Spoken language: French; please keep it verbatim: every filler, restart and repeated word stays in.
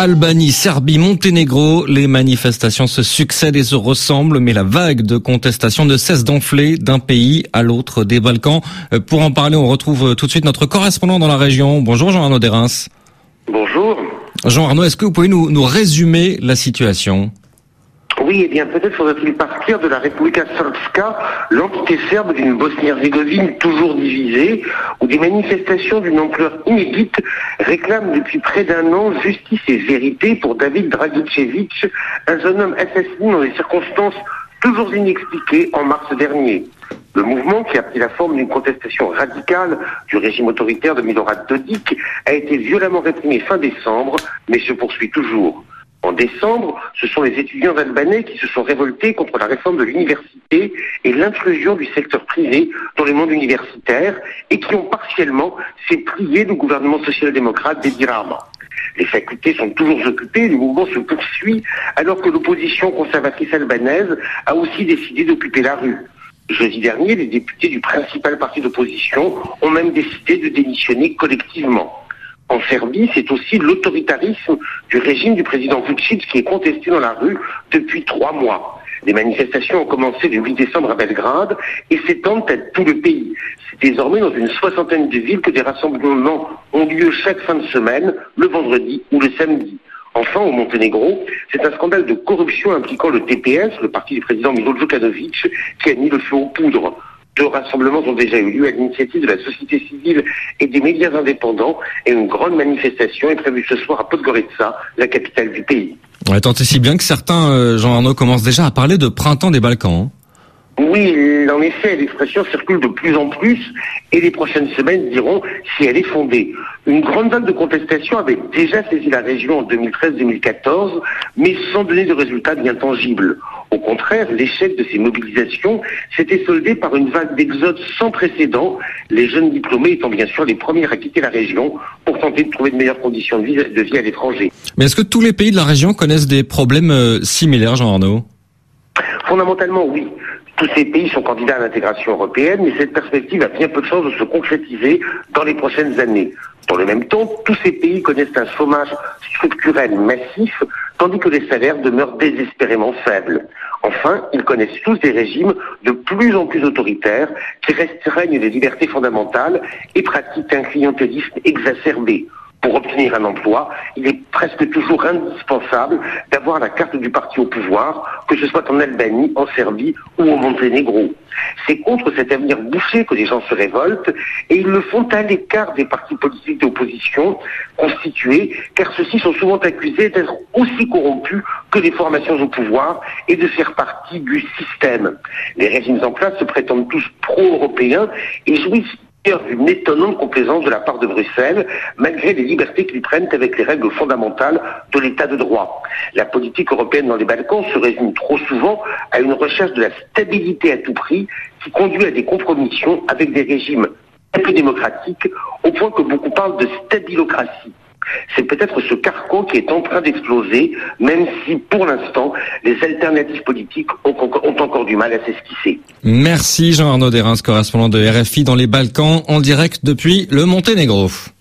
Albanie, Serbie, Monténégro, les manifestations se succèdent et se ressemblent, mais la vague de contestation ne cesse d'enfler d'un pays à l'autre des Balkans. Pour en parler, on retrouve tout de suite notre correspondant dans la région. Bonjour Jean-Arnaud Derens. Bonjour. Jean-Arnaud, est-ce que vous pouvez nous, nous résumer la situation ? Oui, eh bien peut-être faudrait-il partir de la Republika Srpska, l'entité serbe d'une Bosnie-Herzégovine toujours divisée, où des manifestations d'une ampleur inédite réclament depuis près d'un an justice et vérité pour David Dragicevic, un jeune homme assassiné dans des circonstances toujours inexpliquées en mars dernier. Le mouvement, qui a pris la forme d'une contestation radicale du régime autoritaire de Milorad Dodik, a été violemment réprimé fin décembre, mais se poursuit toujours. En décembre, ce sont les étudiants albanais qui se sont révoltés contre la réforme de l'université et l'intrusion du secteur privé dans le monde universitaire et qui ont partiellement fait plier le gouvernement social-démocrate d'Edi Rama. Les facultés sont toujours occupées, le mouvement se poursuit alors que l'opposition conservatrice albanaise a aussi décidé d'occuper la rue. Jeudi dernier, les députés du principal parti d'opposition ont même décidé de démissionner collectivement. En Serbie, c'est aussi l'autoritarisme du régime du président Vučić qui est contesté dans la rue depuis trois mois. Les manifestations ont commencé le huit décembre à Belgrade et s'étendent à tout le pays. C'est désormais dans une soixantaine de villes que des rassemblements ont lieu chaque fin de semaine, le vendredi ou le samedi. Enfin, au Monténégro, c'est un scandale de corruption impliquant le T P S, le parti du président Milo Djukanovic, qui a mis le feu aux poudres. Deux rassemblements ont déjà eu lieu à l'initiative de la société civile et des médias indépendants et une grande manifestation est prévue ce soir à Podgorica, la capitale du pays. Ouais, tant et si bien que certains, euh, Jean-Arnaud, commencent déjà à parler de printemps des Balkans. Hein. Oui, en effet, l'expression circule de plus en plus et les prochaines semaines diront si elle est fondée. Une grande vague de contestation avait déjà saisi la région en deux mille treize deux mille quatorze, mais sans donner de résultats bien tangibles. Au contraire, l'échec de ces mobilisations s'était soldé par une vague d'exode sans précédent, les jeunes diplômés étant bien sûr les premiers à quitter la région pour tenter de trouver de meilleures conditions de vie, de vie à l'étranger. Mais est-ce que tous les pays de la région connaissent des problèmes euh, similaires, Jean-Arnaud ? Fondamentalement, oui. Tous ces pays sont candidats à l'intégration européenne, mais cette perspective a bien peu de chances de se concrétiser dans les prochaines années. Dans le même temps, tous ces pays connaissent un chômage structurel massif, tandis que les salaires demeurent désespérément faibles. Enfin, ils connaissent tous des régimes de plus en plus autoritaires qui restreignent les libertés fondamentales et pratiquent un clientélisme exacerbé. Pour obtenir un emploi, il est presque toujours indispensable d'avoir la carte du parti au pouvoir, que ce soit en Albanie, en Serbie ou au Monténégro. C'est contre cet avenir bouché que les gens se révoltent et ils le font à l'écart des partis politiques d'opposition constitués, car ceux-ci sont souvent accusés d'être aussi corrompus que les formations au pouvoir et de faire partie du système. Les régimes en place se prétendent tous pro-européens et jouissent d'une étonnante complaisance de la part de Bruxelles, malgré les libertés qu'ils prennent avec les règles fondamentales de l'état de droit. La politique européenne dans les Balkans se résume trop souvent à une recherche de la stabilité à tout prix qui conduit à des compromissions avec des régimes un peu démocratiques, au point que beaucoup parlent de stabilocratie. C'est peut-être ce carcan qui est en train d'exploser, même si, pour l'instant, les alternatives politiques ont, ont encore du mal à s'esquisser. Merci Jean-Arnaud Derens, correspondant de R F I dans les Balkans, en direct depuis le Monténégro.